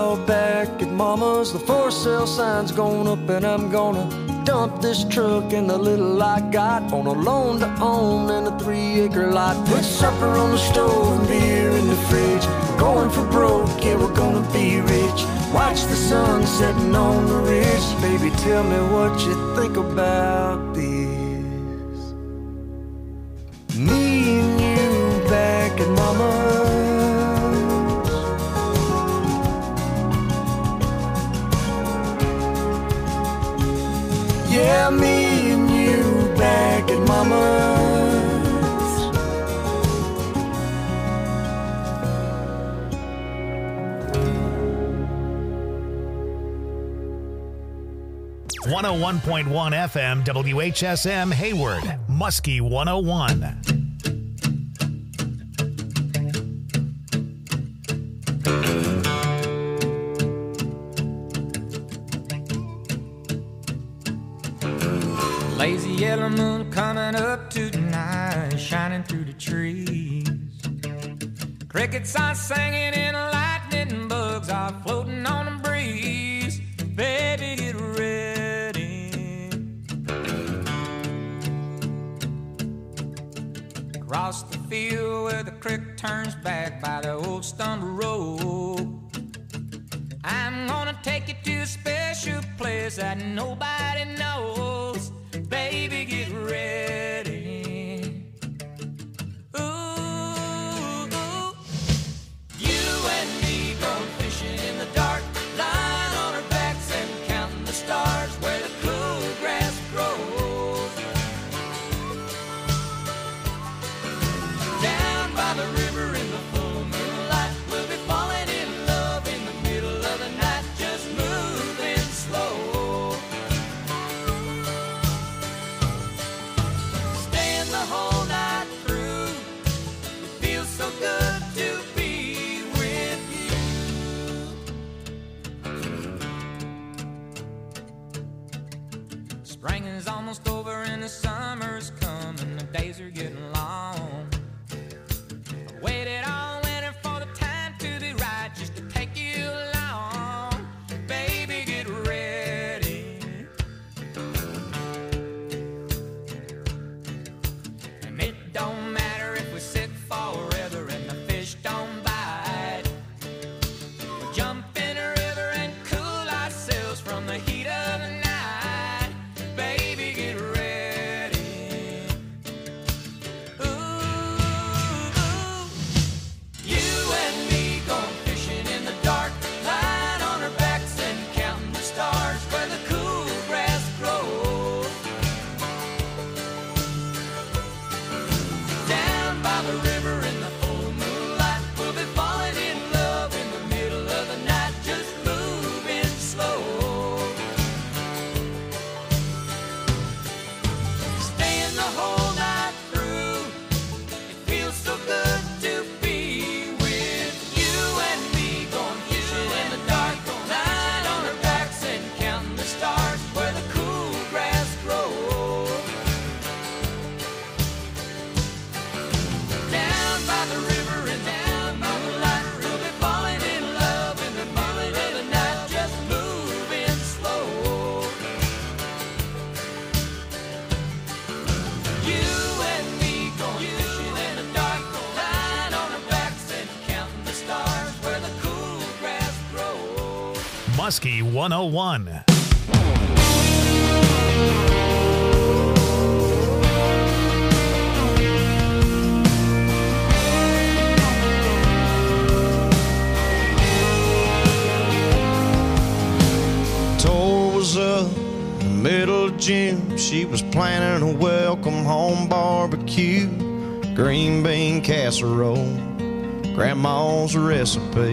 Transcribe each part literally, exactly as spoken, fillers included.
y'all back at Mama's. The for sale sign's going up and I'm gonna dump this truck and the little I got on a loan to own and a three acre lot. Put supper on the stove and beer in the fridge. Going for broke, yeah, we're gonna be rich. Watch the sun setting on the ridge. Baby, tell me what you think about this. Me and you back at Mama's. Yeah, me and you back at Mama's. one oh one point one F M W H S M Hayward, Muskie one oh one. Lazy yellow moon coming up tonight, shining through the trees. Crickets are singing and lightning bugs are floating on the breeze. Baby, get ready. Across the field where the creek turns back by the old stone road, I'm gonna take you to a special place that nobody knows. Baby, get ready. Ooh, ooh. You and me going fishing in the dark, lying on our backs and counting the stars where the cool grass grows. Down by the river in the full moonlight, we'll be falling in love in the middle of the night, just moving slow. Staying the whole night through, it feels so good to be with you. Spring is almost over and the summer's coming, the days are getting long. I waited all winter for the time to be right, just to take you along. Baby, get ready. And it don't matter if we sit forever and the fish don't bite. We'll jump in a river and cool ourselves from the heat of the night. Baby, get ready. Ooh, ooh. You and me going fishing in the dark, lying on our backs and counting the stars where the cool grass grows. Down by the river in the full moonlight, we'll be falling in love in the middle of the night, just moving slow. Staying the whole night through, it feels so good to be with you and me going fishing in the dark, lying on our backs and counting the stars where the cool grass grows. Down by the river and down by the light, we'll be falling in love in the middle of the night, just moving slow. You and me going fishing in the dark, lying on our backs and counting the stars where the cool grass grows. Muskie one oh one. Tour was up in the middle of June. She was planning a welcome home barbecue, green bean casserole, grandma's recipe.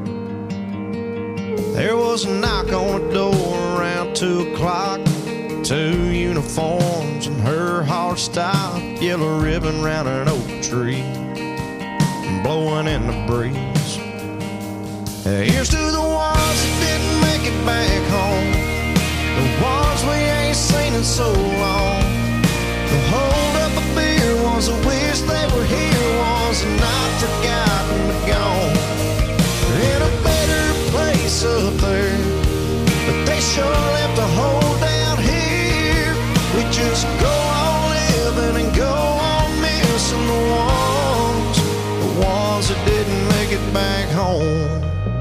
There was a knock on the door around two o'clock. Two uniforms and her hard style, yellow ribbon round an oak tree, blowing in the breeze. Here's to the ones that didn't make it back home, the ones we ain't seen in so long. The hold up a beer ones that wish they were here, ones that not forgotten but gone. They're in a better place place up there, but they sure left a hole down here. We just go on living and go on missing the ones, the ones that didn't make it back home.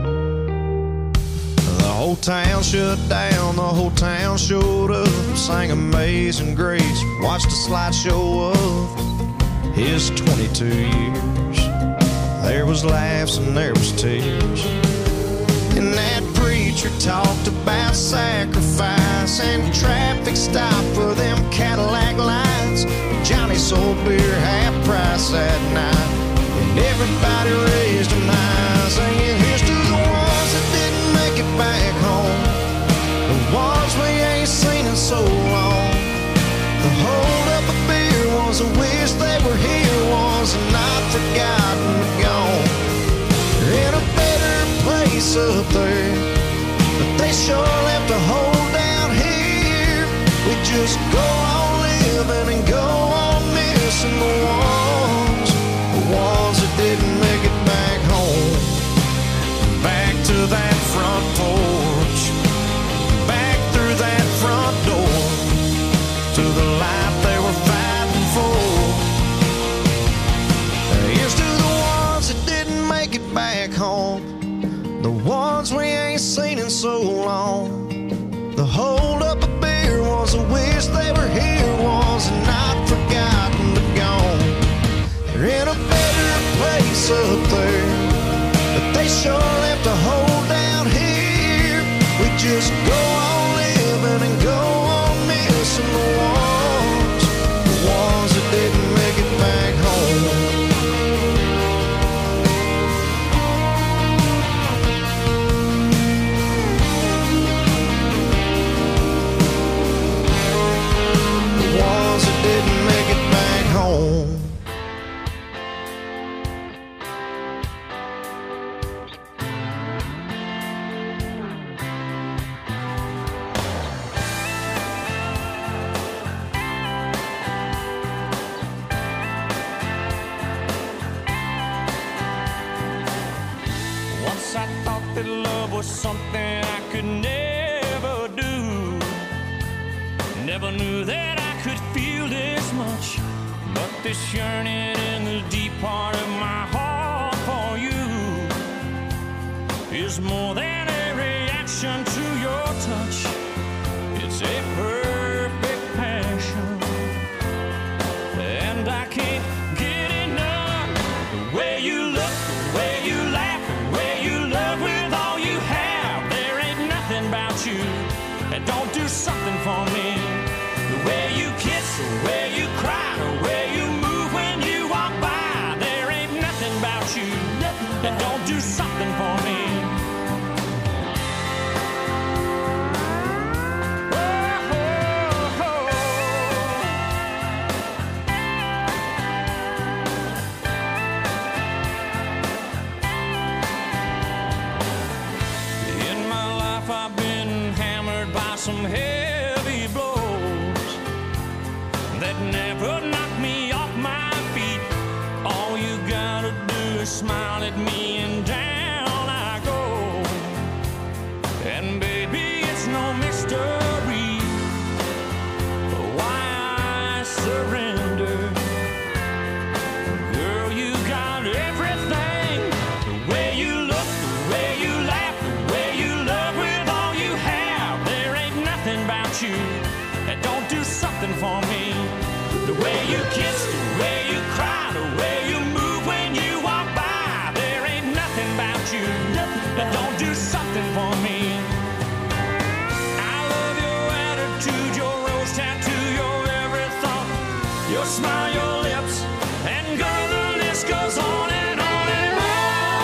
The whole town shut down, the whole town showed up, sang Amazing Grace, watched a slideshow of his twenty-two years. There was laughs and there was tears, and that preacher talked about sacrifice and traffic stop for them Cadillac lights. Johnny sold beer half price that night, and everybody raised an eye, singing, here's to the ones that didn't make it back home, the ones we ain't seen in so long. The hold up a beer was a wish they were here, was not forgotten but gone. They're in a better place up there, but they sure left a hole down here. We just go on living and go on missing the ones, the ones that didn't make it back home. Back to that front porch, back through that front door, to the life they were fighting for. Here's to the ones that didn't make it back home, the ones we ain't seen in so long. The hold up a beer was a wish they were here, was not forgotten but gone. They're in a better place up there, but they sure left a hole down here. We just go on living and go on missing the ones, the ones that didn't make it back home. Didn't make it back home. Once I thought that love was something I could never do. Never knew that I could feel this much, but this yearning in the deep part of my heart for you is more than a reaction to your touch. It's a perfect passion, and I can't get enough. The way you look, the way you laugh, the way you love with all you have. There ain't nothing about you that don't do something for me. The way you kiss, the way you cry, the way you move when you walk by. There ain't nothing about you that don't do something for me. Oh, oh, oh. In my life I've been hammered by some heavy blows that never knocked me off my feet. All you gotta do is smile at me and down I go. And baby, it's no mystery why I surrender. Girl, you got everything. The way you look, the way you laugh, the way you love with all you have. There ain't nothing about you that don't do something for me. The way you kiss, the way you cry, the way you move when you walk by. There ain't nothing about you that don't do something for me. I love your attitude, your rose tattoo, your every thought, your smile, your lips, and girl, the list goes on and on and on.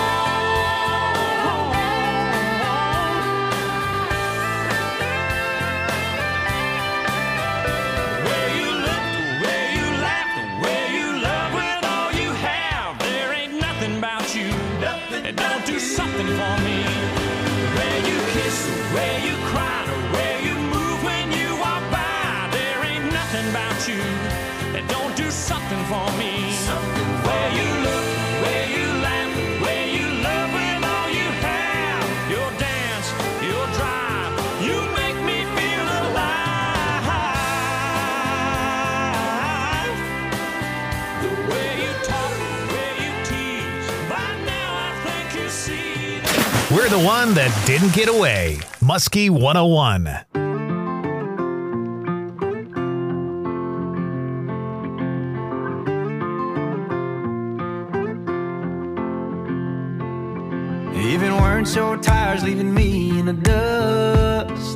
The way you look, the way you laugh, the way you love with all you have. There ain't nothing about you that don't do something for me. The way you kiss, the way you cry, the way you move when you walk by. There ain't nothing about you that don't do something for me. The way you look, the way you laugh, the way you love with all you have. Your dance, the one that didn't get away. Muskie one oh one. If it weren't your tires leaving me in the dust,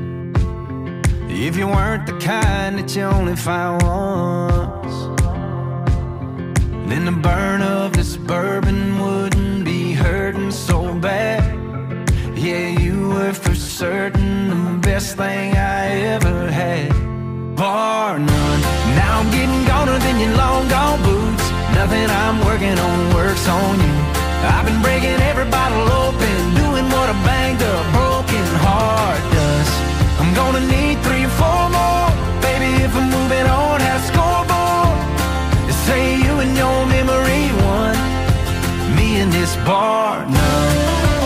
if you weren't the kind that you only find once, then the burn of this bourbon wouldn't be hurting so bad. Yeah, you were for certain the best thing I ever had, bar none. Now I'm getting goner than your long gone boots. Nothing I'm working on works on you. I've been breaking every bottle open, doing what a banged up broken heart does. I'm gonna need three or four more, baby, if I'm moving on, have a scoreboard. They say you and your memory won, me in this bar, none.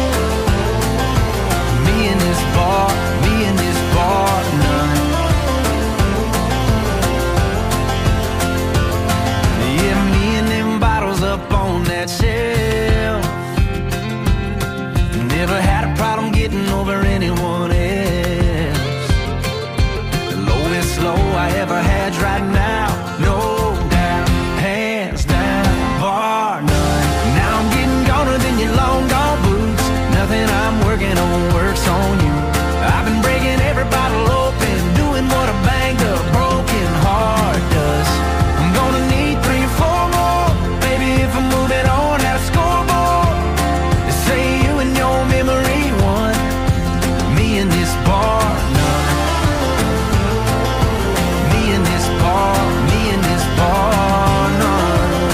Me in this bar, me in this bar, none. Yeah, me and them bottles up on that shelf. Never had a problem getting over anyone else. The lowest low I ever had's right now, no doubt, hands down, bar none. Now I'm getting goner than your long gone boots. Nothing I'm working on works on you. I've been breaking every bottle open, doing what a banged up broken heart does. I'm gonna need three or four more, baby, if I'm moving on, have a scoreboard. They say you and your memory won, me in this bar, none. Me in this bar, me in this bar, none.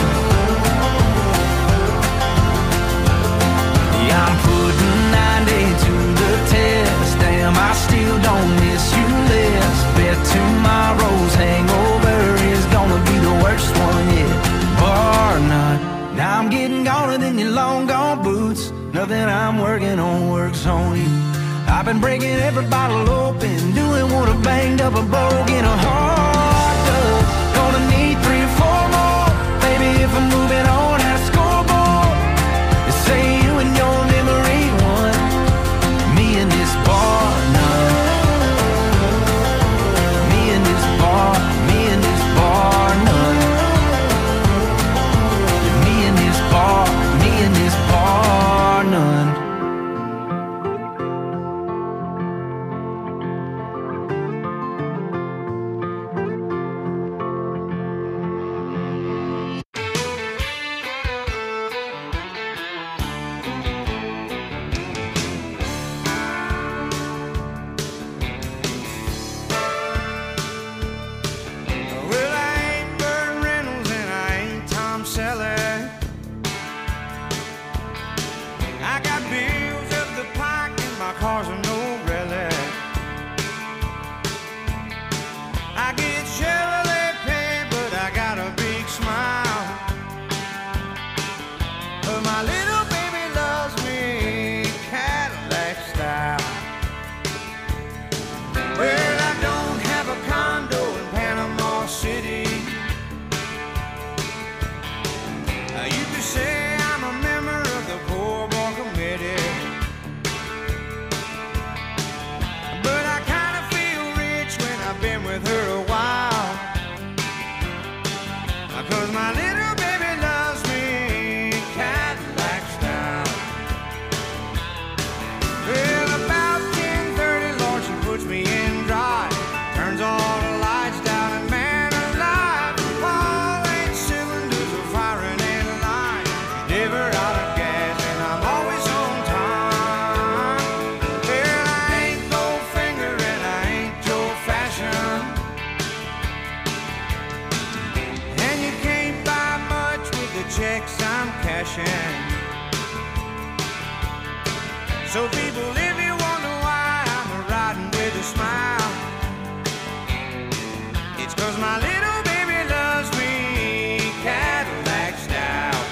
Yeah, I'm putting ninety to the test. Damn, I still don't miss you less. Bet tomorrow's hangover is gonna be the worst one yet, bar none. Now I'm getting goner than your long gone boots. Nothing I'm working on works on you. I've been breaking every bottle open, doing what a banged up a broken heart does. Gonna need three or four more, baby, if I'm moving on, have a scoreboard. They say you and your memory won, me in this bar, none. Me in this bar, me in this bar, none. Yeah, me in this bar, me in this bar, none. Well, I ain't Burt Reynolds and I ain't Tom Selleck. I got bills up the pike and my car's a no relic. I get Chevrolet pay, but I got a big smile. But my little baby loves me Cadillac style. Well, I don't have a condo in Panama City. Uh, you could say I'm a member of the Poor Boy Committee. But I kind of feel rich when I've been with her a while. Uh, Cause my little baby loves me Cadillac style. Well, about ten thirty, Lord, she puts me in drive. Turns all the lights down and man alive, all eight cylinders are firing in line. Never out of gas and I'm always on time. Well, I ain't Goldfinger and I ain't Joe Fashion, and you can't buy much with the checks I'm cashing. So people, if you wonder why I'm riding with a smile, it's cause my little baby loves me Cadillac style.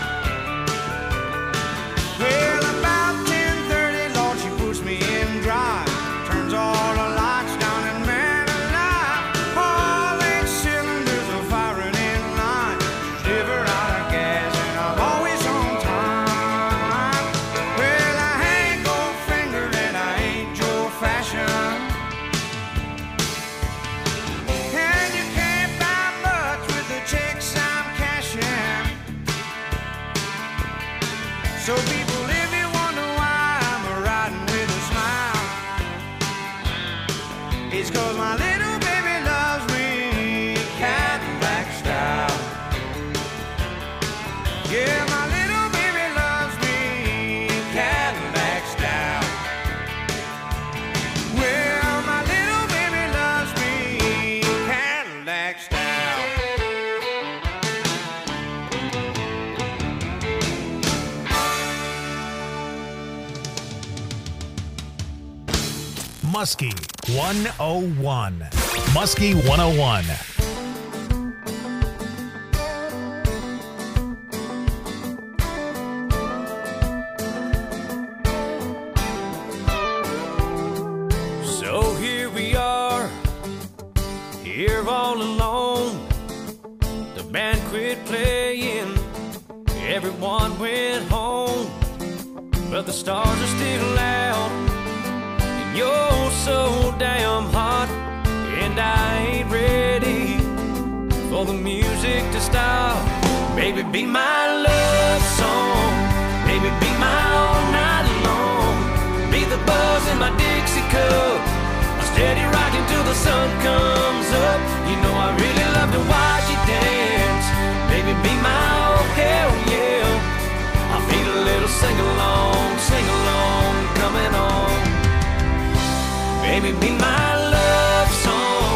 Well, about ten thirty, Lord, she puts me in drive. Turns all the lights down and man alive, all eight cylinders are firing in line. Never out of gas and I'm always on time. Well, I ain't Goldfinger Muskie one oh one. Muskie one oh one. So here we are, here all alone. The band quit playing, everyone went home, but the stars are still out, and you're so damn hot, and I ain't ready for the music to stop. Baby, be my love song, baby, be my all night long, be the buzz in my Dixie cup, I'm steady rocking till the sun comes up. You know I really love to watch you dance, baby, be my oh hell yeah. I feel a little sing-along, sing-along coming on. Baby, be my love song.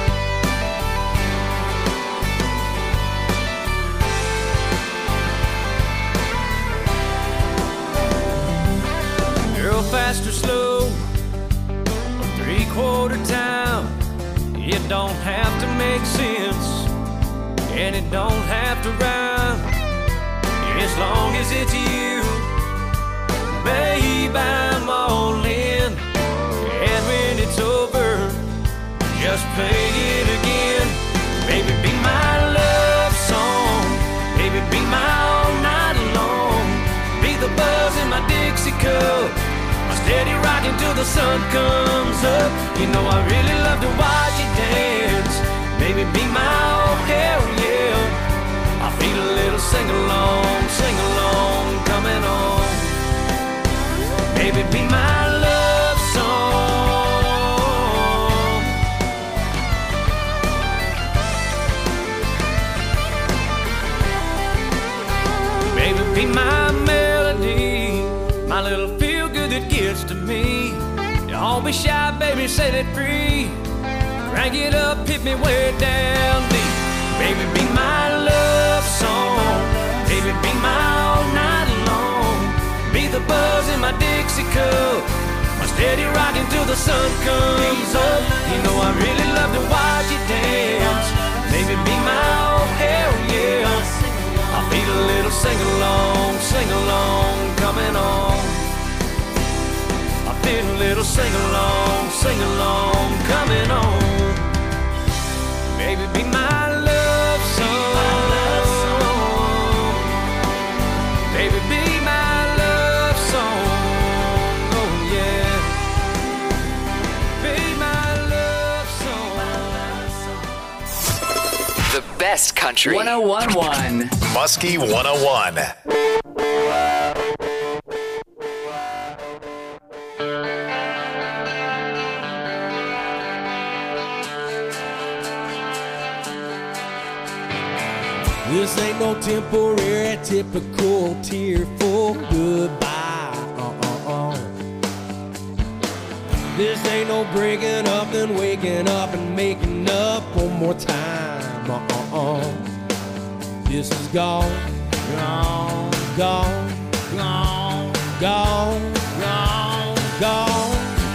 Girl, fast or slow, three-quarter time, it don't have to make sense, and it don't have to rhyme, as long as it's you. Babe, I'm all in, and when it's over, just play it again. Baby, be my love song, baby, be my all night long, be the buzz in my Dixie cup, my steady rocking till the sun comes up. You know I really love to watch you dance, baby, be my oh hell yeah. I feel a little sing-along, sing-along coming on. Baby, be my love song. Baby, be my melody, my little feel-good that gets to me. Don't be shy, baby, set it free. Crank it up, hit me way down deep. Baby, be my love song, baby, be my all night long, be the buzz in my Dixie cup, my steady rocking till the sun comes up. You know I really love to watch you dance, baby, be my oh hell yeah. I feel a little sing-along, sing-along coming on. I feel a little sing-along, sing-along coming on. Baby, be my love song. Baby, be my love song. Oh yeah. Be my love song. The best country. one oh one point one. Muskie one oh one. This ain't no temporary, typical, tearful goodbye. Uh-uh-uh. This ain't no breaking up and waking up and making up one more time. Uh-uh-uh. This is gone, gone, gone, gone, gone, gone, gone.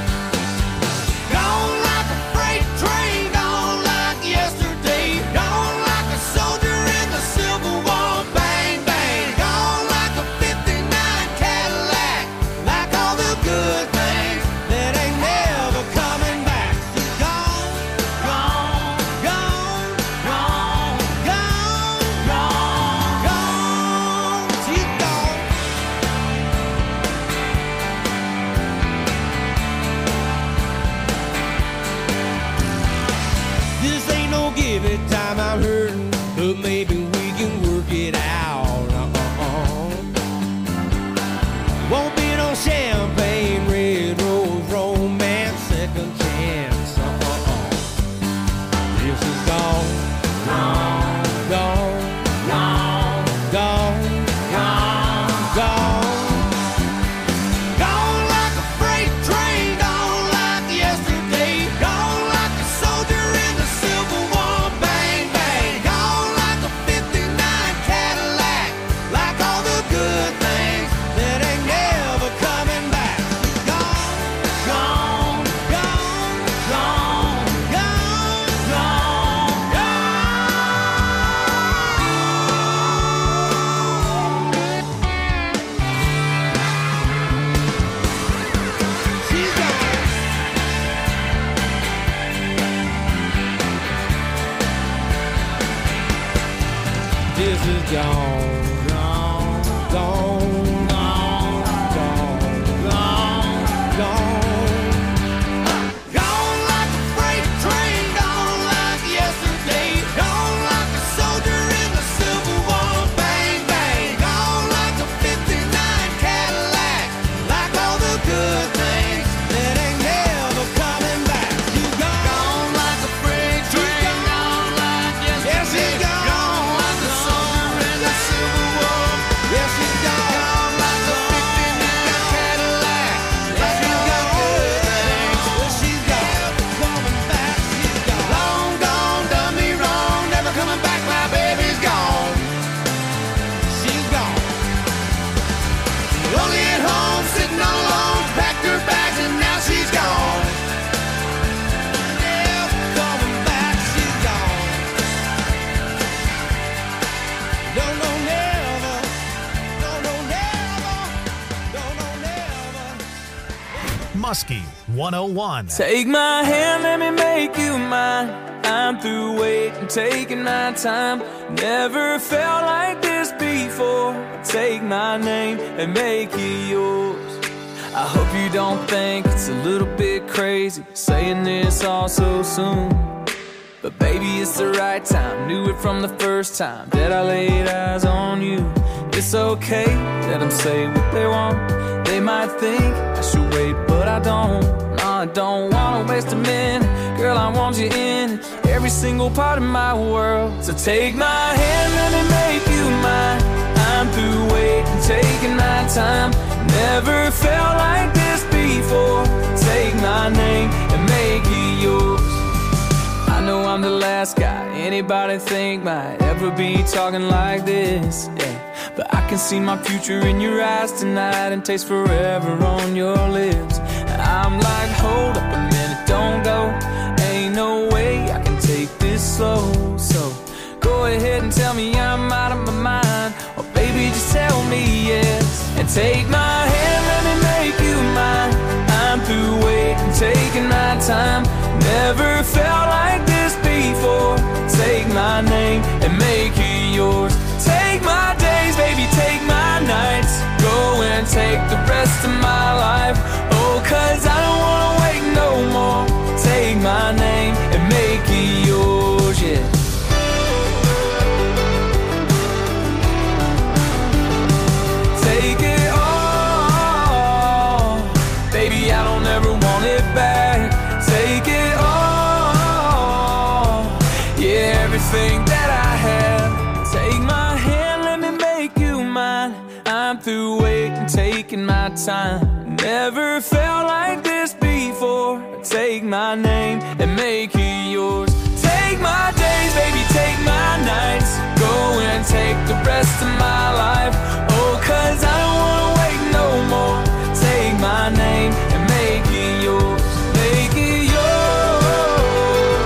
Gone like a freight train, gone like yesterday, gone like a soldier in the Civil War, bang, bang, gone like a fifty-nine Cadillac, like all the good things that ain't never coming back. Gone, gone, gone, gone, gone, gone, gone, she's gone. Yes, she's gone, gone, gone, gone, gone, gone, gone. Gone like a freight train, gone like yesterday, gone like a soldier in the Civil War. Bang, bang, gone like a fifty-nine Cadillac, like all the good things that ain't never coming back. She's gone, gone like a freight train, gone like yesterday. Yes, she's gone, gone like a soldier in the Civil War. Yes, she's gone, gone like a fifty-nine Cadillac, like all the good things. Well, she's gone, coming back. She's gone, long gone, done me wrong, never coming back. My baby's gone. She's gone. Lonely at home, sitting all alone, packed her bags and now she's gone. Never coming back, she's gone. No, no, never. No, no, never. No, no, never. Muskie one oh one. Take my hand, let me make you mine. I'm through waiting, taking my time. Never felt like this before. Take my name and make it yours. I hope you don't think it's a little bit crazy saying this all so soon. But baby, it's the right time. Knew it from the first time that I laid eyes on you. It's okay, let them say what they want. They might think I should wait, but I don't. No, I don't wanna waste a minute. Girl, I want you in every single part of my world. So take my hand, let me make you mine. I'm through waiting, taking my time. Never felt like this before. Take my name and make it yours. I know I'm the last guy anybody think might ever be talking like this, yeah. But I can see my future in your eyes tonight and taste forever on your lips. And I'm like, hold up a minute, don't go. Ain't no way I can take this slow. So go ahead and tell me I'm out of my mind, or baby, just tell me yes. And take my hand, let me make you mine. I'm through waiting, taking my time. Never felt like this before. Take my name and make it yours. Take my days, baby, take my nights. Go and take the rest of my life. Oh, cause I don't wanna wait no more. Take my name and make it yours, yeah. Take it all, baby, I don't ever want it back. Take it all, yeah, everything that I have. Take my hand, let me make you mine. I'm through waiting, taking my time. Never felt like this before. Take my name and make it yours. Take my days, baby, take my nights. Go and take the rest of my life. Oh, cause I don't wanna wait no more. Take my name and make it yours. Make it yours.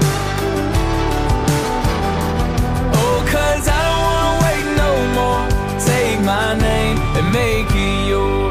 Oh, cause I don't wanna wait no more. Take my name and make it yours.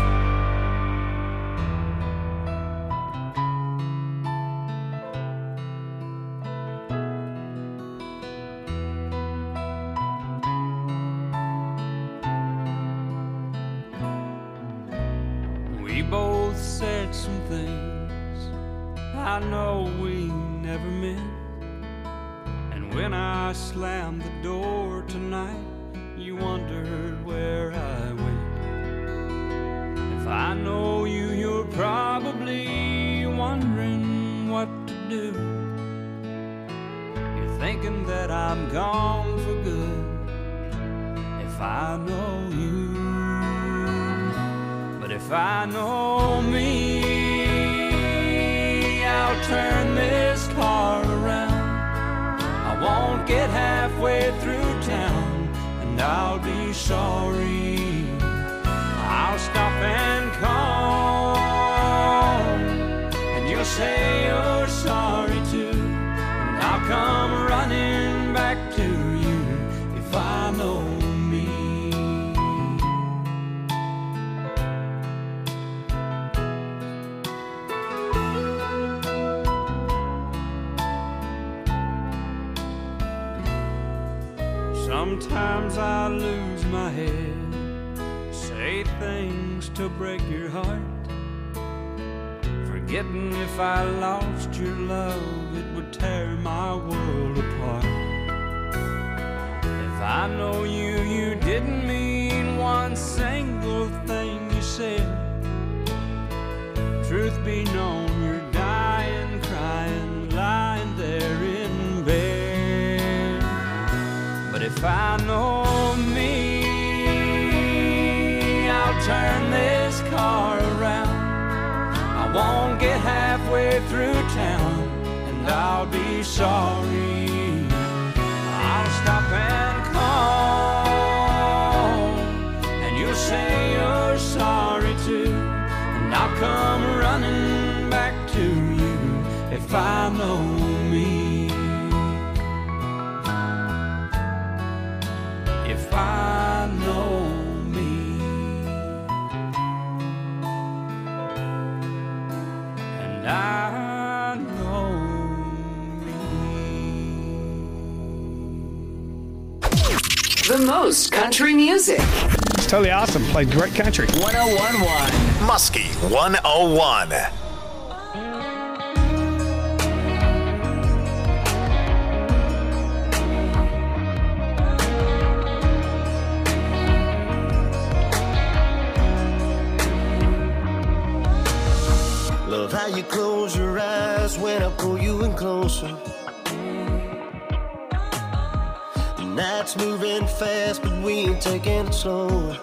We both said some things I know we never meant. And when I slammed the door tonight, you wondered where I went. If I know you, you're probably wondering what to do. You're thinking that I'm gone for good. If I know you, but if I know me, I'll turn this car around. I won't get halfway through town, and I'll be sorry. I'll stop and call, and you'll say you're sorry too. And I'll come running back to you if I know me. Sometimes I lose my head, say things to break your heart, forgetting if I lost your love, it would tear my world apart. If I know you, you didn't mean one single thing you said. Truth be known, you're dying, crying, lying there in bed. But if I know me, I'll turn this car around. I won't get halfway through town, and I'll be sorry. I'll stop and call, and you'll say you're sorry too, and I'll come running back to you if I know me. If I know me. And I know me. The most country music. It's totally awesome. Played great country. one oh one point one Muskie one oh one. Love how you close your eyes when I pull you in closer. The night's moving fast, but we ain't taking it slow.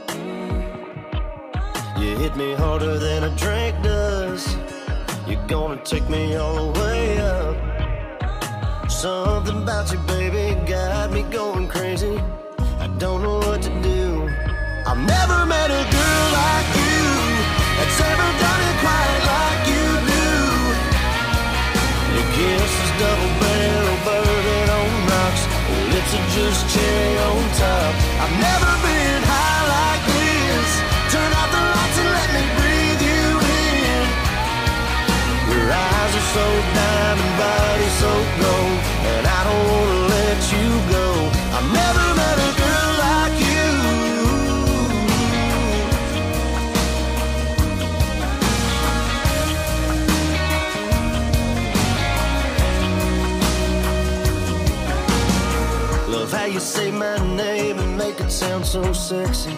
You hit me harder than a drink does. You're gonna take me all the way up. Something about you, baby, got me going crazy. I don't know what to do. I've never met a girl like you that's ever done it quite like you do. Your kiss is double barrel bourbon on rocks. Your lips are just cherry on top. I've never been high like this. Turn out the lights and let me breathe you in. Your eyes are so diamond, body so gold, and I don't wanna let you go. I've never met a girl like you. Love how you say my name and make it sound so sexy.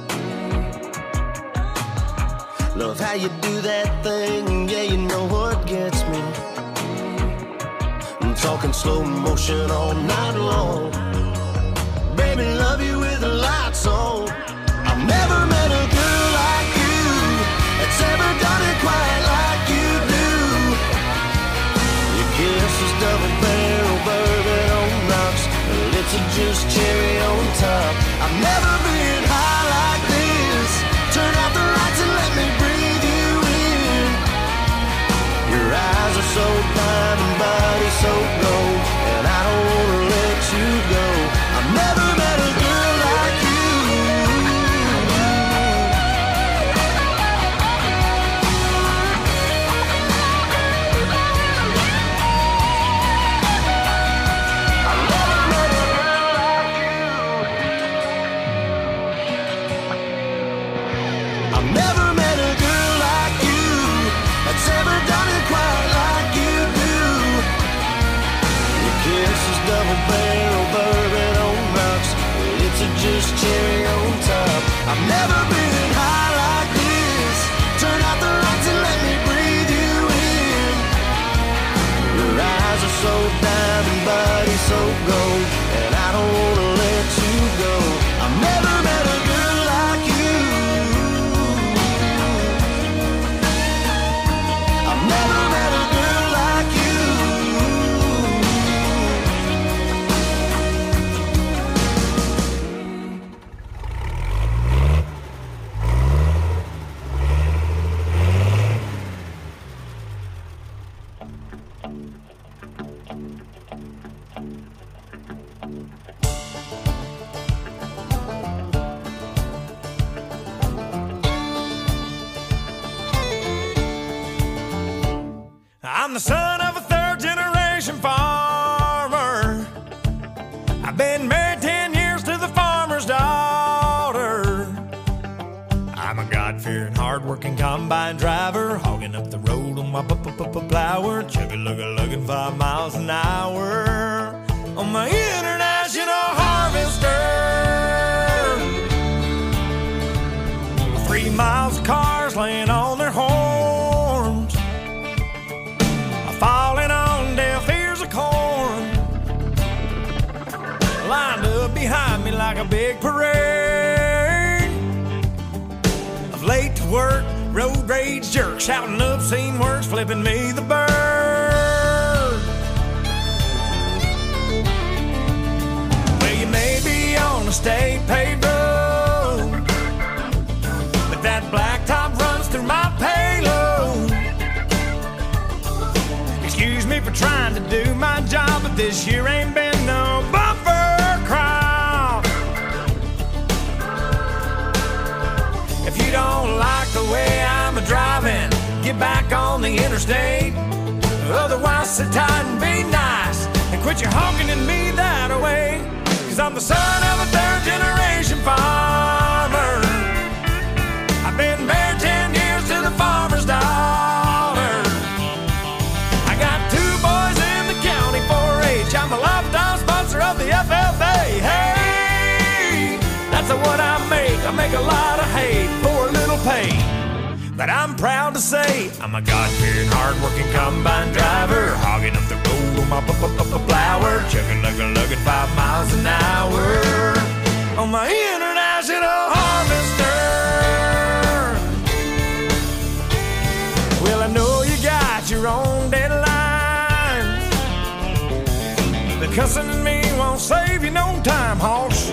Love how you do that thing, yeah, you know what gets me. I'm talking slow motion all night long. Baby, love you with the lights on. I've never met a girl like you that's ever done it quite like you do. Your kiss is double barrel bourbon on rocks. Your lips are just cherry on top. I've never been high like this. Turn out the lights and let me breathe you in. Your eyes are so diamond, body so gold, and I don't wanna let you go. I've never met a girl like you. I've never met a girl like you. I've never met a girl like you that's ever done it quite like you do. Your kiss is double barrel bourbon on rocks. Your lips are just cherry on top. I've never been high like this. Turn out the lights and let me breathe you in. Your eyes are so diamond, body so gold, and I don't wanna let you go. I've never met a girl like you. I've never met a girl like you. I'm the son of a third generation farmer. I've been married ten working combine driver, hogging up the road on my plower, chugga-lugga-lugging five miles an hour on my international harvester. Three miles of cars laying on their horns, falling on deaf ears of corn, lined up behind me like a big parade of late to work, road rage jerks, shouting obscene words, flipping me the bird. Well, you may be on a state paved road, but that blacktop runs through my payload. Excuse me for trying to do my job, but this year ain't been no bumper crop. If you don't like the way I'm a-driving, get back on the interstate. Otherwise, sit tight and be nice and quit your honking at me that way. Cause I'm the son of a third-generation farmer. I've been married ten years to the farmer's daughter. I got two boys in the county four H. I'm a lifetime sponsor of the F F A. Hey, that's what I make. I make a lot of hay for a little pay. But I'm proud to say I'm a God-fearing, hard-working combine driver, hogging up the road on my plower, chugga-lugga-lugging five miles an hour on my international harvester. Well, I know you got your own deadlines, but cussing at me won't save you no time, hoss.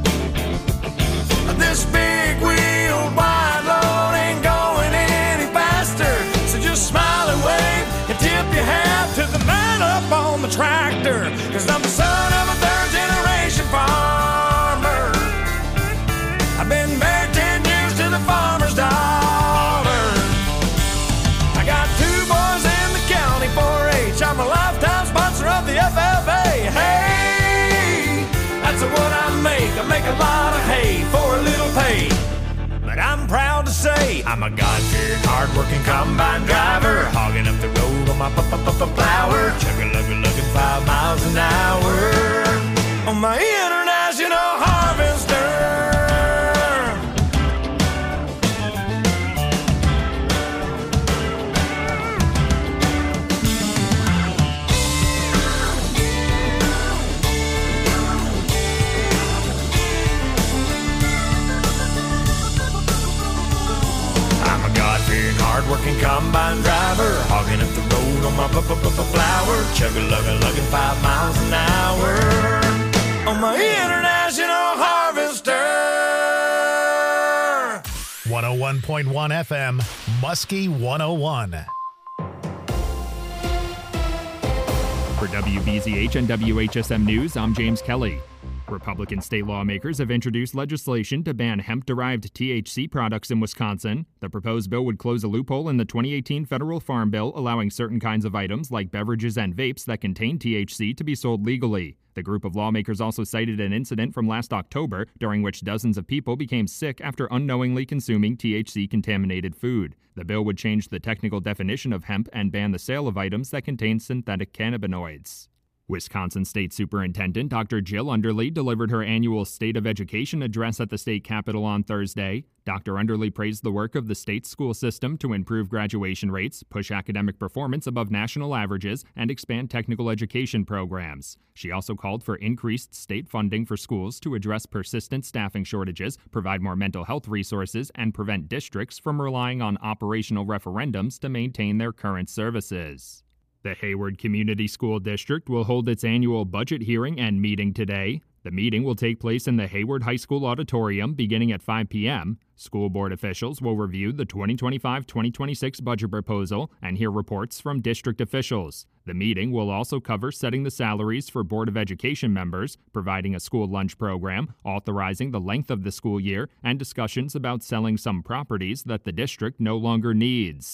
This big wheel wide load ain't going any faster, so just smile and wave and tip your hat to the man up on the tractor. Cause I'm the son of a third-generation farmer. I've been married ten years to the farmer's daughter. I got two boys in the county four H. I'm a lifetime sponsor of the F F A. Hey, that's what I make. I make a lot of hay for a little pay. But I'm proud to say I'm a God-fearing, hard-working combine driver, hogging up the road on my plower, chugga-lugga-lugging five miles an hour on my international harvester. Hard-working combine driver, hogging up the road on my plower, chugga-lugga-lugging five miles an hour on my international harvester. one oh one point one F M, Muskie one oh one. For W B Z H and W H S M News, I'm James Kelly. Republican state lawmakers have introduced legislation to ban hemp-derived T H C products in Wisconsin. The proposed bill would close a loophole in the twenty eighteen federal farm bill, allowing certain kinds of items like beverages and vapes that contain T H C to be sold legally. The group of lawmakers also cited an incident from last October during which dozens of people became sick after unknowingly consuming T H C-contaminated food. The bill would change the technical definition of hemp and ban the sale of items that contain synthetic cannabinoids. Wisconsin State Superintendent Doctor Jill Underly delivered her annual State of Education address at the state capitol on Thursday. Doctor Underly praised the work of the state school system to improve graduation rates, push academic performance above national averages, and expand technical education programs. She also called for increased state funding for schools to address persistent staffing shortages, provide more mental health resources, and prevent districts from relying on operational referendums to maintain their current services. The Hayward Community School District will hold its annual budget hearing and meeting today. The meeting will take place in the Hayward High School Auditorium beginning at five p.m. School board officials will review the twenty twenty-five twenty twenty-six budget proposal and hear reports from district officials. The meeting will also cover setting the salaries for Board of Education members, providing a school lunch program, authorizing the length of the school year, and discussions about selling some properties that the district no longer needs.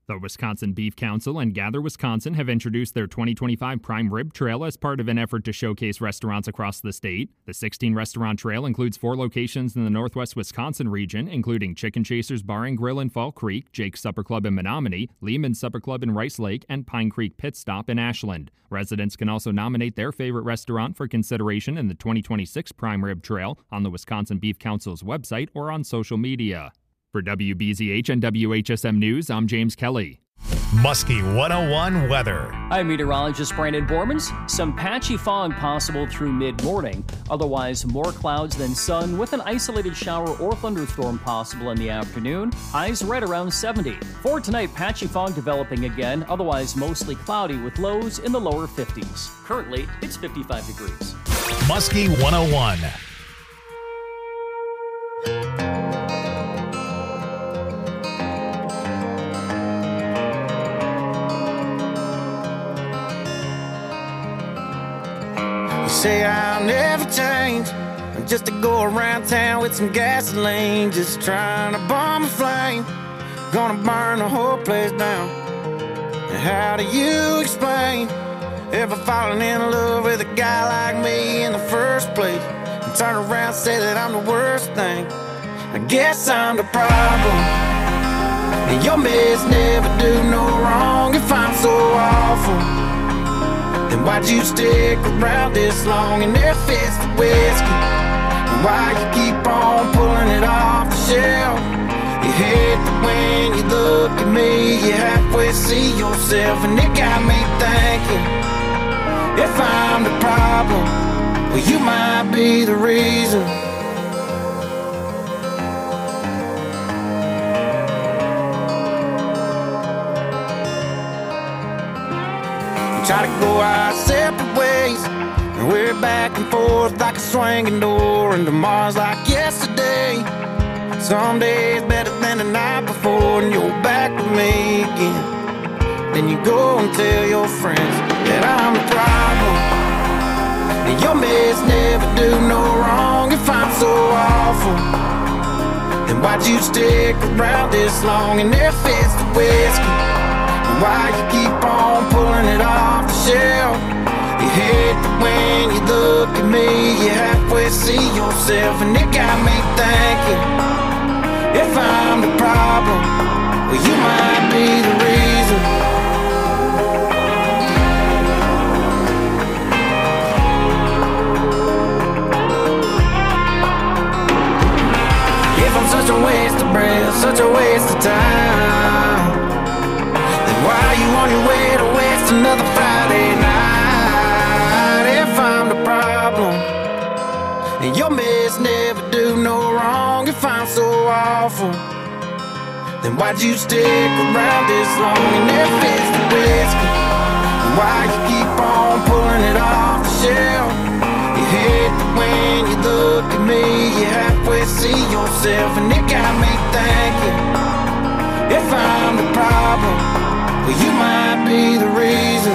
The Wisconsin Beef Council and Gather Wisconsin have introduced their twenty twenty-five Prime Rib Trail as part of an effort to showcase restaurants across the state. The sixteen-restaurant trail includes four locations in the northwest Wisconsin region, including Chicken Chasers Bar and Grill in Fall Creek, Jake's Supper Club in Menominee, Lehman's Supper Club in Rice Lake, and Pine Creek Pit Stop in Ashland. Residents can also nominate their favorite restaurant for consideration in the twenty twenty-six Prime Rib Trail on the Wisconsin Beef Council's website or on social media. For W B Z H and W H S M News, I'm James Kelly. Muskie one oh one weather. I'm meteorologist Brandon Bormans. Some patchy fog possible through mid-morning. Otherwise, more clouds than sun with an isolated shower or thunderstorm possible in the afternoon. Highs right around seventy. For tonight, patchy fog developing again. Otherwise, mostly cloudy with lows in the lower fifties. Currently, it's fifty-five degrees. Muskie one oh one. Say I'll never change. I'm just to go around town with some gasoline, just trying to bomb a flame. Gonna burn the whole place down. And how do you explain ever falling in love with a guy like me in the first place? And turn around and say that I'm the worst thing. I guess I'm the problem. And your mess never do no wrong if I'm so awful. Then why'd you stick around this long in their fist of whiskey? And why you keep on pulling it off the shelf? You hate that when you look at me, you halfway see yourself. And it got me thinking, if I'm the problem, well you might be the reason. Try to go our separate ways, and we're back and forth like a swinging door. And tomorrow's like yesterday. Some days better than the night before, and you're back with me again. Then you go and tell your friends that I'm the problem. And your mess never do no wrong if I'm so awful. Then why'd you stick around this long in their fist of whiskey? Why you keep on pulling it off the shelf? You hate that when you look at me, you halfway see yourself. And it got me thinking, if I'm the problem, well you might be the reason. If I'm such a waste of breath, such a waste of time, why are you on your way to waste another Friday night? If I'm the problem, and your mess never do no wrong if I'm so awful, then why'd you stick around this long in their fist of whiskey? And why you keep on pulling it off the shelf? You hate that when you look at me, you halfway see yourself. And it got me thinking, if I'm the problem, well, you might be the reason.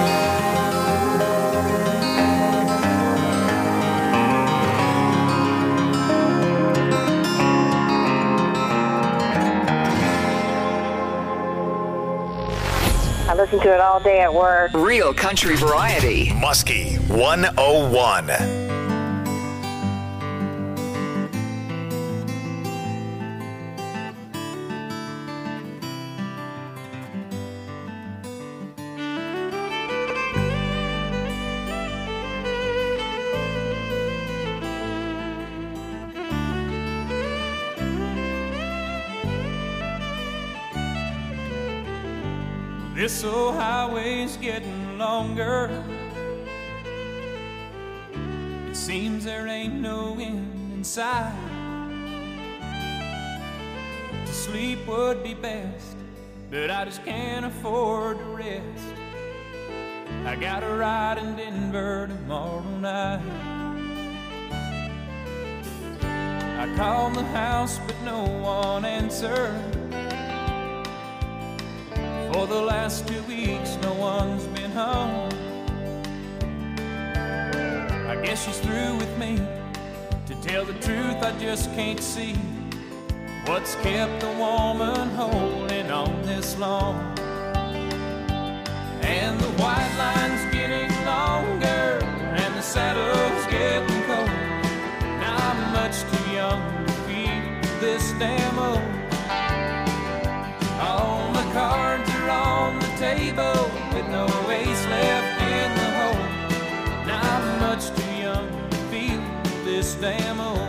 I listen to it all day at work. Real country variety. Muskie one oh one. This old highway's getting longer. It seems there ain't no end in sight. To sleep would be best, but I just can't afford to rest. I got a ride in Denver tomorrow night. I called the house, but no one answered. For the last two weeks, no one's been home. I guess she's through with me. To tell the truth, I just can't see what's kept the woman holding on this long. And the white line's getting longer, and the saddle's getting cold. Now I'm much too young to feel this damn old. All my cards are on the table with no ace left in the hole. Now I'm much too young to feel this damn old.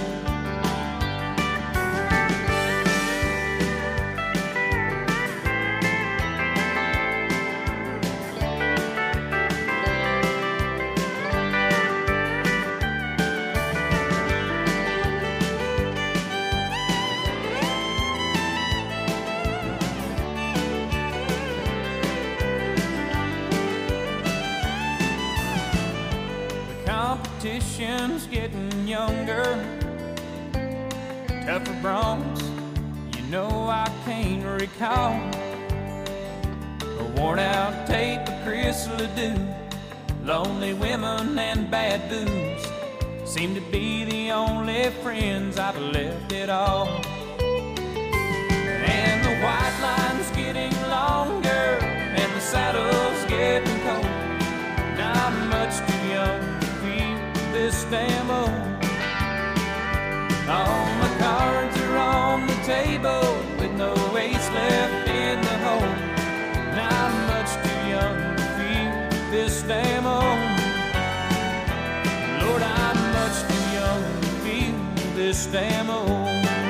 Competition's getting younger, tougher broncs, you know I can't recall. A worn out tape of Chris Ledoux, lonely women and bad booze seem to be the only friends I've left at all. And the white line's getting longer, and the saddle's getting cold. Now I'm much too young this damn old. All my cards are on the table with no ace left in the hole. Now I'm much too young to feel this damn old. Lord, I'm much too young to feel this damn old.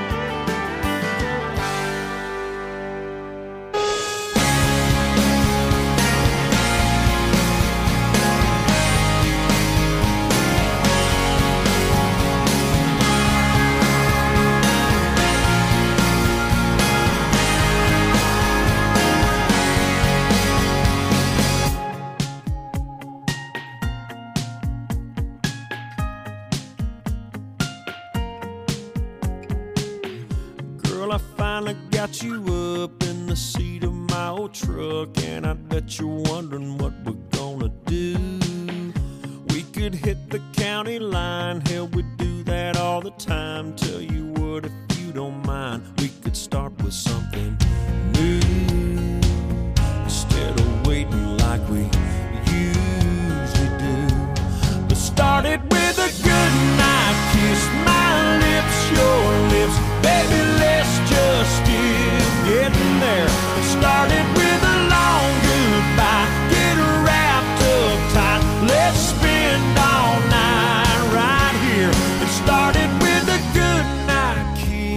Got you up in the seat of my old truck, and I bet you're wondering what we're gonna do. We could hit the county line, hell, we do that all the time. Tell you what, if you don't mind, we could start with something new instead of waiting like we usually do. Let's start it with a good night kiss, my lips, your lips, baby, let's just get getting there. It started with a long goodbye, get wrapped up tight, let's spend all night right here. It started with a good night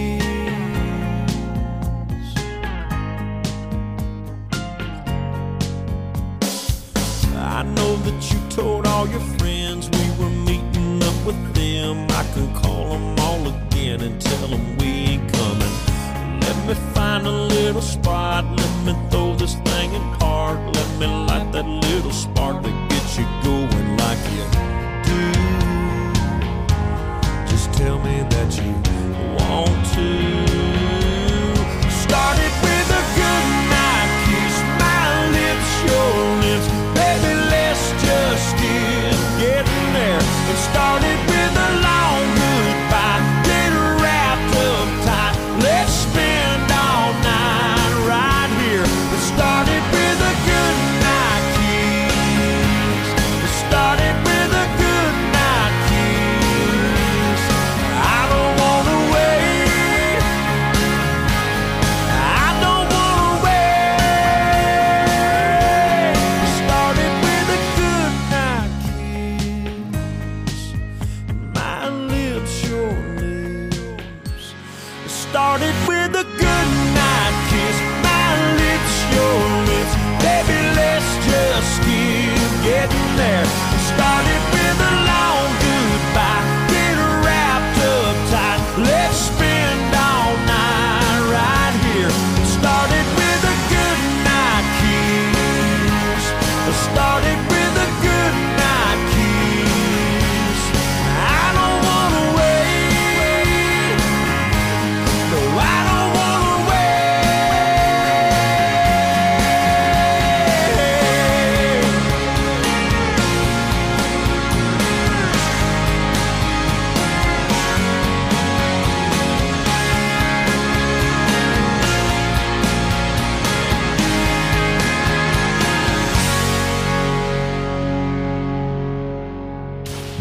kiss. I know that you told all your friends we were meeting up with them. I can call them all again and tell them we ain't coming. Let me find a little spot, let me throw this thing in park. Let me light that little spark that gets you going like you do. Just tell me that you want to. Started with a good night kiss, my lips, your lips, baby, let's just get getting there. It started with a long goodbye, get wrapped up tight, let's spend all night right here. It started with a good night kiss. It started with a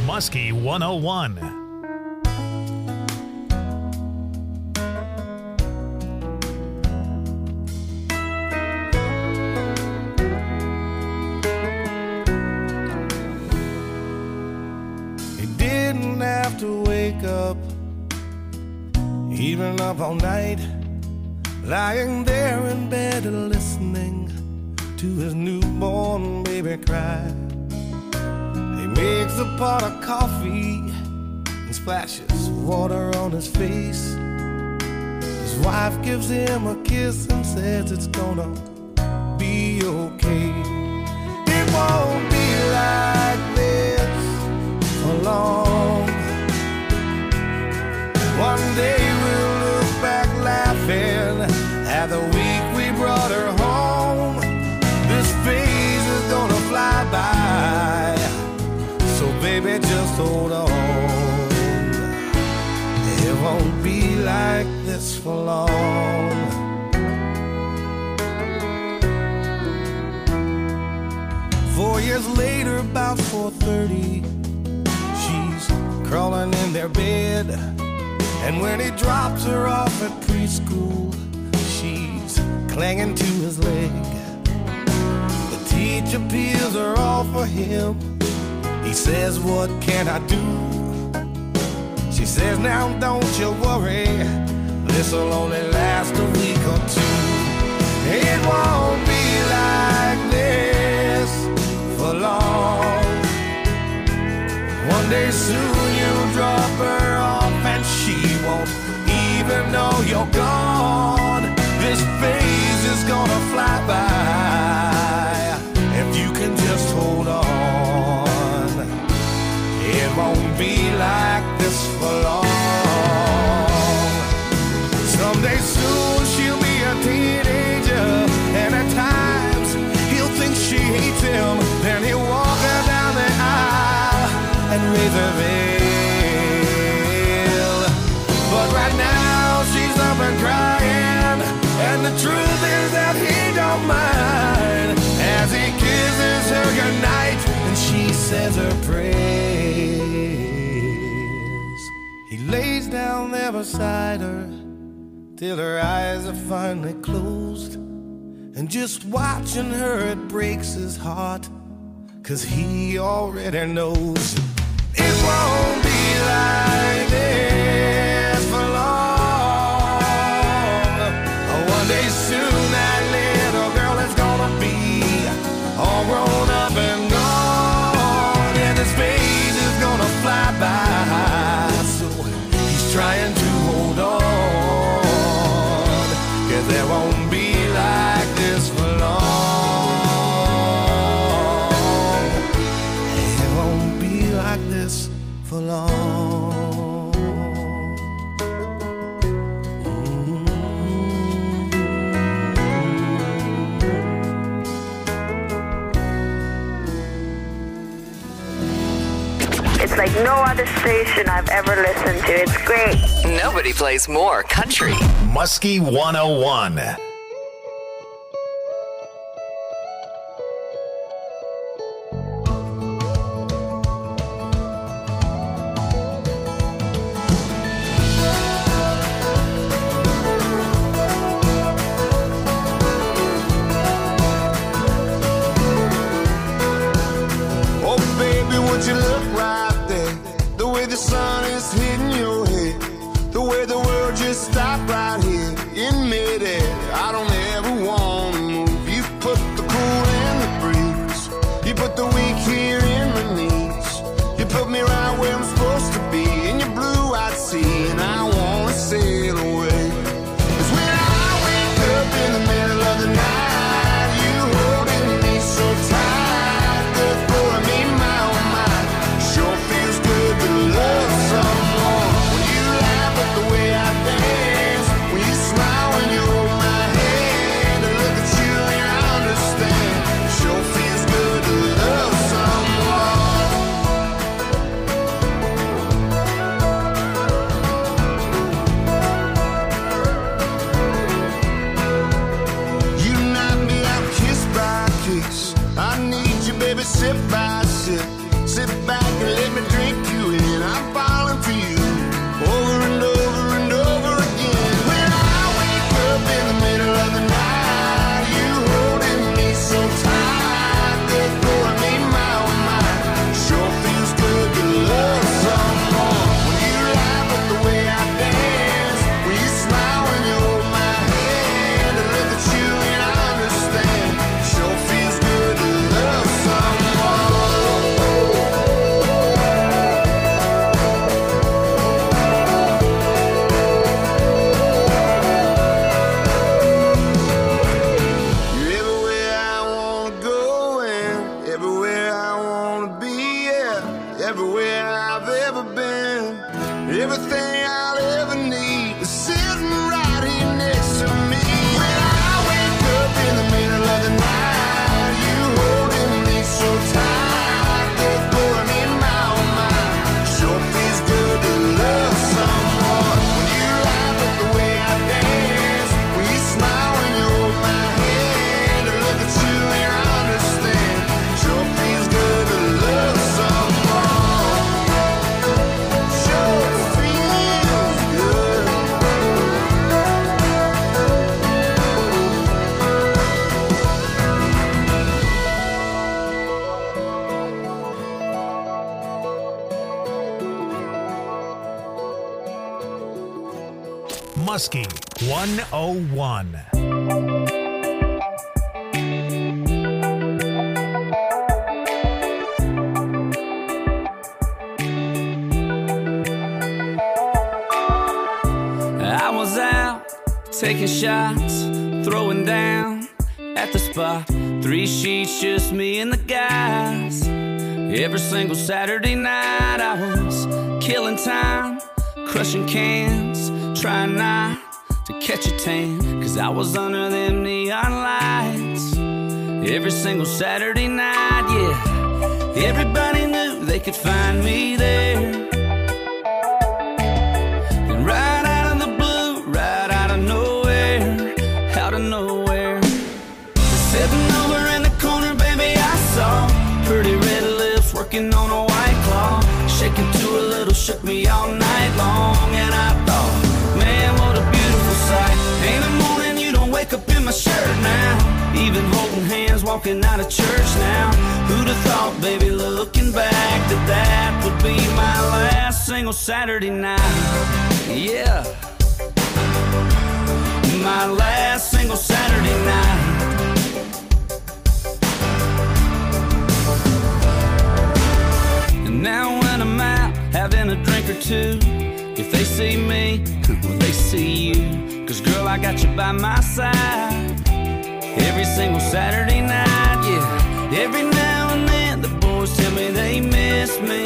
Muskie one oh one. He didn't have to wake up, even up all night, lying there in bed and listening to his newborn baby cry. He makes a pot of coffee and splashes water on his face. His wife gives him a kiss and says it's gonna be okay. It won't be like this for long. One day we'll look back laughing at the week we brought her home. This phase is gonna fly by, so baby just hold on. It won't be like this for long. Four years later, about four thirty, she's crawling in their bed. And when he drops her off at preschool, she's clinging to his leg. The teacher peels her off for him. He says, what can I do? She says, now don't you worry, this'll only last a week or two. It won't be like this for long. One day soon you'll drop her off and she won't even know you're gone. This phase is gonna fly by if you can just hold on. It won't be like this for long. Someday soon she'll be a teenager, and at times he'll think she hates him. Then he'll walk her down the aisle and raise her veil. But right now she's up and crying, and the truth is that he don't mind as he kisses her goodnight and she says her prayers. He lays down there beside her till her eyes are finally closed, and just watching her it breaks his heart, 'cause he already knows it won't be like this for long. One day soon that little girl is gonna be all grown up and gone, and his phase is gonna fly by, so he's trying to hold on, 'cause there won't be like this for long. It won't be like this for long. It's like no other station I've ever listened to. It's great. Nobody plays more country. Muskie one oh one. Oh, baby, would you look right there? The way the sun is hitting your head, the way the world just stopped right here in midair. I don't ever want to move. You put the cool in the breeze. You put the weak here in my knees. You put me right where I'm supposed to be in your blue-eyed sea, and I want to sail away. 'Cause when I wake up in the middle of the night, you holding me so tight, the thought of me, my oh my, sure feels good to love someone. When you laugh at the way I dance, when you smile when you hold my hand, and look at you and I understand, sure feels good to love someone. everywhere I've ever been. Everything I'll ever need is sitting right here next to me. When I wake up in the middle of the night, you holding me so tight, they're pulling in my mind. Sure feels good to love someone. When you laugh at the way I dance, when you smile when you hold my hand, and look at you and I understand. Sure feels good to love someone. Sure feels good. Muskie one oh one. I was out taking shots, throwing down at the spot. Three sheets, just me and the guys. Every single Saturday night I was killing time, crushing cans, trying not to catch a tan, cause I was under them neon lights. Every single Saturday night, yeah, everybody knew they could find me there. And right out of the blue, right out of nowhere, out of nowhere, sitting over in the corner, baby, I saw pretty red lips working on a white claw, shaking to a little, shook me all night long. And I thought, man, what a beautiful sight. Ain't a morning you don't wake up in my shirt now, even holding hands walking out of church now. Who'd have thought, baby, looking back, that that would be my last single Saturday night. Yeah, my last single Saturday night. And now when I'm out having a drink or two, if they see me, well, they see you. Cause girl, I got you by my side every single Saturday night, yeah. Every now and then the boys tell me they miss me.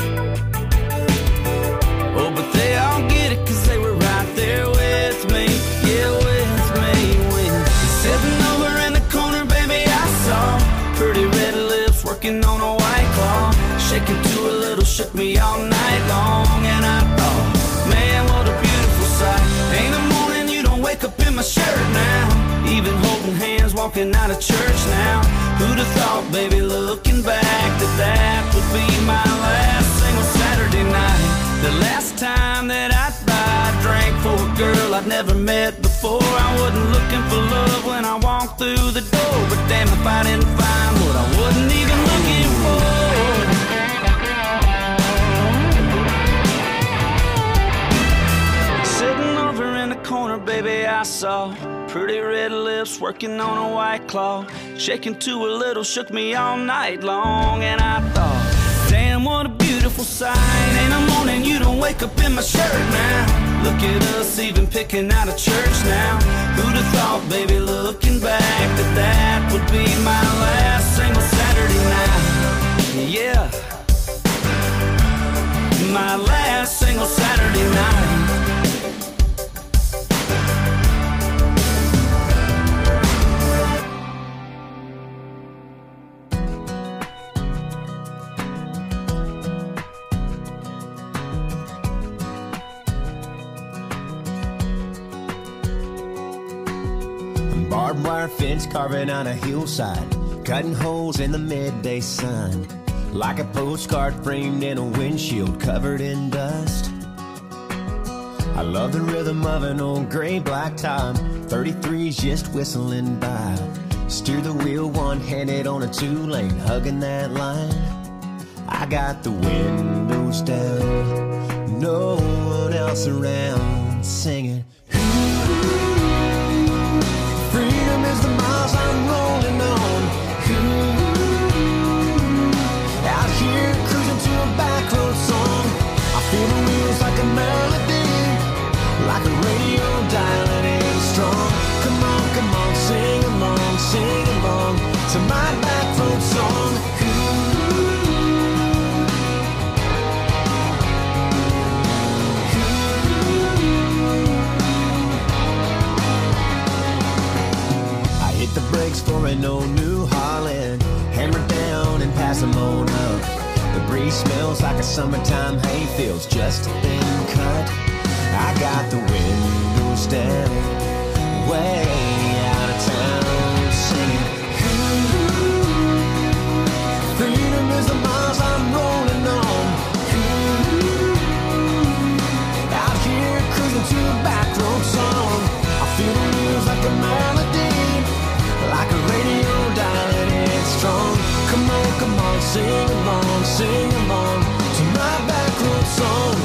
Oh, but they all get it cause they were right there with me. Yeah, with me, with me. Sitting over in the corner, baby, I saw pretty red lips working on a white claw, shaking to a little, shook me all night long. And I thought, man, what a beautiful sight. Ain't a morning you don't wake up in my shirt now, even holding hands walking out of church now. Who'd have thought, baby, looking back, that that would be my last single Saturday night. The last time that I'd buy a drink for a girl I'd never met before. I wasn't looking for love when I walked through the door, but damn if I didn't find what I wasn't even looking for. Sitting over in the corner, baby, I saw pretty red lips working on a white claw, shaking to a little, shook me all night long. And I thought, damn, what a beautiful sight. Ain't a morning you don't wake up in my shirt now. Look at us even picking out of church now. Who'd have thought, baby, looking back, that that would be my last single Saturday night. Yeah, my last single Saturday night. Barbed wire fence carving on a hillside, cutting holes in the midday sun, like a postcard framed in a windshield covered in dust. I love the rhythm of an old gray black top, thirty-threes just whistling by. Steer the wheel one-handed on a two-lane, hugging that line. I got the windows down, no one else around, singing. Freedom is the miles I'm rolling on. Ooh, out here cruising to a back road song. I feel the wheels like a melody, like a radio dialing in strong. Come on, come on, sing along, sing along to my back road song. Ooh, four in old New Holland. Hammer down and pass them on up. The breeze smells like a summertime hayfield's just been cut. I got the windows down, way out of town, singing. Freedom is the miles I'm rolling on. Out here cruising to a back road song. I feel the wheels like a melody, like a radio dialing in strong. Come on, come on, sing along, sing along to my back road song.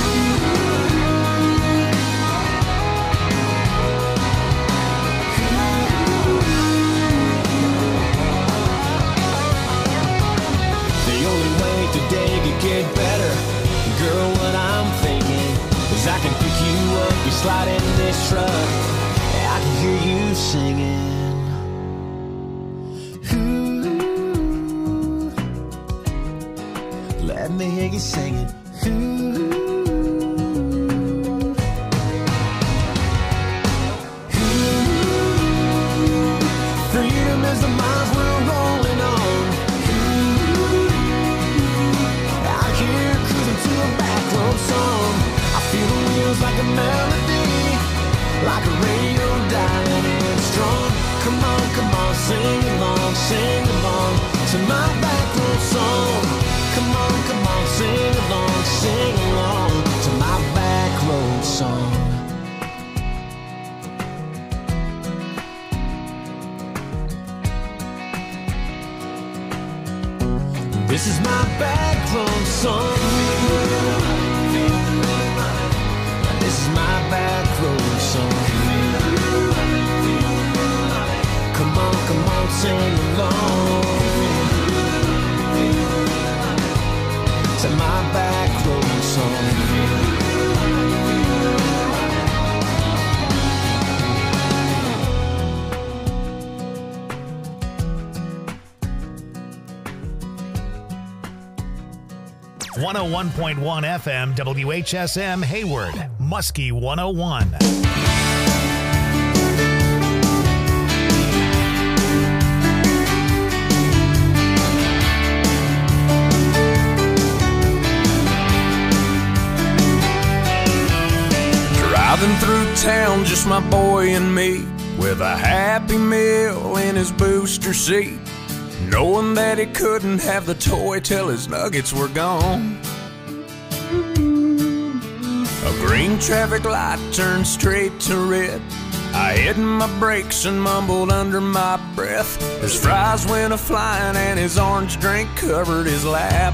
Today could get better. Girl, what I'm thinking is I can pick you up, you slide in this truck, I can hear you singing. Ooh, let me hear you singing. Ooh. Ooh. Freedom is the miles we're rolling on. Song. I feel the wheels like a melody, like a radio dialing in strong. Come on, come on, sing along, sing along to my back road song. Come on, come on, sing along, sing along to my back road song. This is my back road song. This is my back road song. Come on, come on, sing along to my back road song. one oh one point one F M W H S M Hayward, Muskie one oh one. Driving through town, just my boy and me, with a Happy Meal in his booster seat, knowing that he couldn't have the toy till his nuggets were gone. A green traffic light turned straight to red. I hit my brakes and mumbled under my breath. His fries went a-flying and his orange drink covered his lap.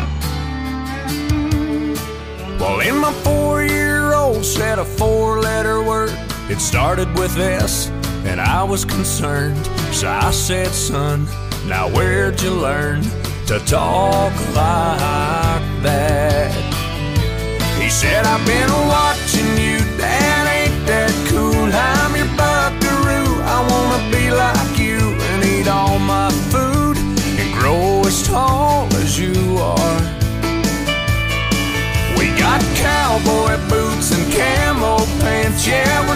Well, in my four-year-old said a four-letter word. It started with S, and I was concerned. So I said, son, now where'd you learn to talk like that? He said, I've been watching you, Dad, ain't that cool? I'm your buckaroo, I wanna be like you and eat all my food and grow as tall as you are. We got cows